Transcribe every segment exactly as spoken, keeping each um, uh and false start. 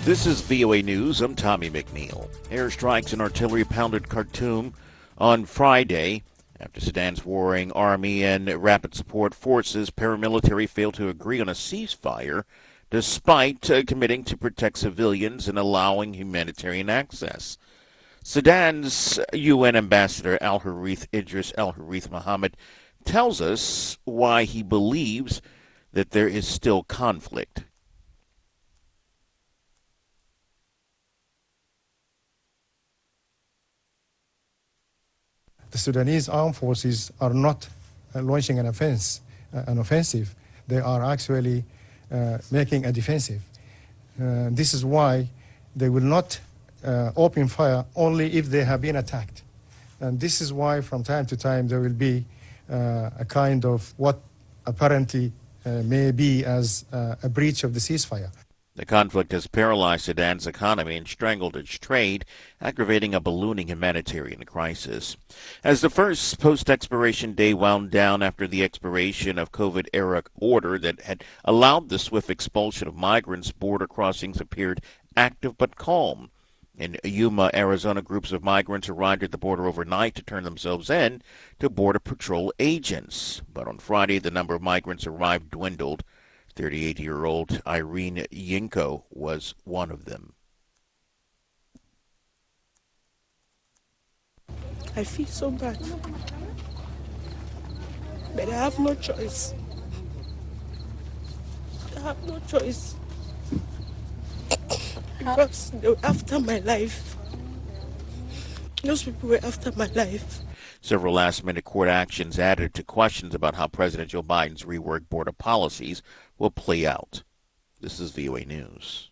This is V O A News. I'm Tommy McNeil. Airstrikes and artillery pounded Khartoum on Friday. After Sudan's warring army and rapid support forces, paramilitary failed to agree on a ceasefire despite uh, committing to protect civilians and allowing humanitarian access. Sudan's U N Ambassador Al-Harith Idris Al-Harith Mohammed tells us why he believes that there is still conflict. The Sudanese armed forces are not uh, launching an offense, uh, an offensive. They are actually uh, making a defensive. Uh, this is why they will not uh, open fire only if they have been attacked. And this is why from time to time there will be uh, a kind of what apparently uh, may be as uh, a breach of the ceasefire. The conflict has paralyzed Sudan's economy and strangled its trade, aggravating a ballooning humanitarian crisis. As the first post-expiration day wound down after the expiration of COVID-era order that had allowed the swift expulsion of migrants, border crossings appeared active but calm. In Yuma, Arizona, groups of migrants arrived at the border overnight to turn themselves in to Border Patrol agents. But on Friday, the number of migrants arrived dwindled. thirty-eight-year-old Irene Yinko was one of them. I feel so bad, but I have no choice. I have no choice because they were after my life. Those people were after my life. Several last-minute court actions added to questions about how President Joe Biden's reworked border policies will play out. This is V O A News.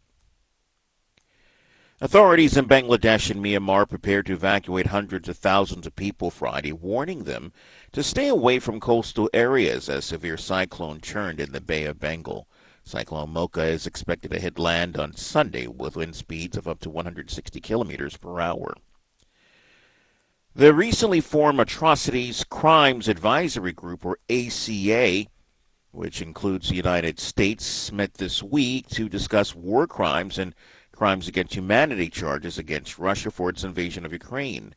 Authorities in Bangladesh and Myanmar prepared to evacuate hundreds of thousands of people Friday, warning them to stay away from coastal areas as severe cyclone churned in the Bay of Bengal. Cyclone Mocha is expected to hit land on Sunday with wind speeds of up to one hundred sixty kilometers per hour. The recently formed Atrocities Crimes Advisory Group, or A C A, which includes the United States, met this week to discuss war crimes and crimes against humanity charges against Russia for its invasion of Ukraine.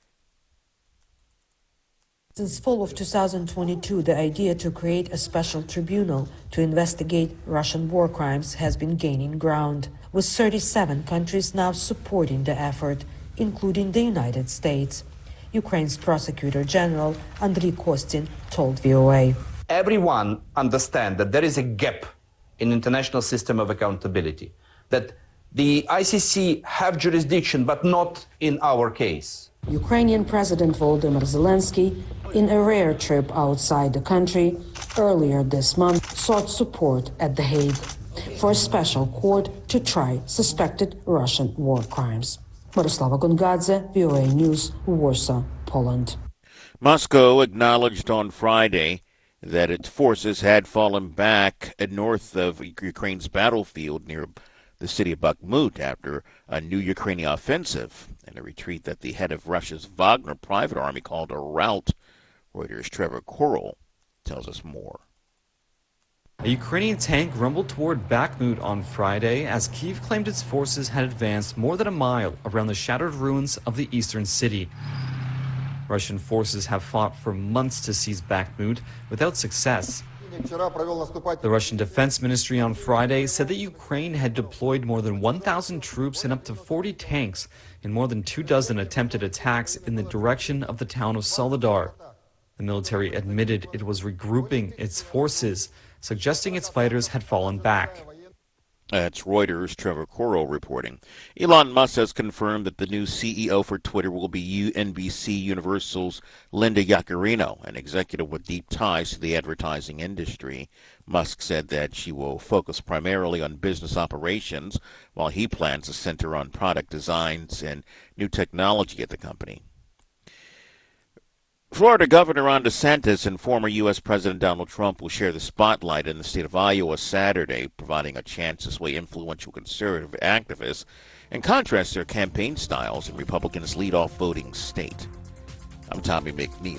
Since fall of two thousand twenty-two, the idea to create a special tribunal to investigate Russian war crimes has been gaining ground, with thirty-seven countries now supporting the effort, including the United States. Ukraine's Prosecutor General Andriy Kostin told V O A. Everyone understands that there is a gap in international system of accountability, that the I C C have jurisdiction, but not in our case. Ukrainian President Volodymyr Zelensky, in a rare trip outside the country, earlier this month sought support at The Hague for a special court to try suspected Russian war crimes. Miroslava Gongadze, V O A News, Warsaw, Poland. Moscow acknowledged on Friday that its forces had fallen back north of Ukraine's battlefield near the city of Bakhmut after a new Ukrainian offensive and a retreat that the head of Russia's Wagner private army called a rout. Reuters' Trevor Korol tells us more. A Ukrainian tank rumbled toward Bakhmut on Friday as Kyiv claimed its forces had advanced more than a mile around the shattered ruins of the eastern city. Russian forces have fought for months to seize Bakhmut without success. The Russian Defense Ministry on Friday said that Ukraine had deployed more than one thousand troops and up to forty tanks in more than two dozen attempted attacks in the direction of the town of Soledar. The military admitted it was regrouping its forces, suggesting its fighters had fallen back. That's Reuters' Trevor Korol reporting. Elon Musk has confirmed that the new C E O for Twitter will be N B C Universal's Linda Yaccarino, an executive with deep ties to the advertising industry. Musk said that she will focus primarily on business operations, while he plans to center on product designs and new technology at the company. Florida Governor Ron DeSantis and former U S President Donald Trump will share the spotlight in the state of Iowa Saturday, providing a chance to sway influential conservative activists and contrast their campaign styles in Republicans' lead-off voting state. I'm Tommy McNeil.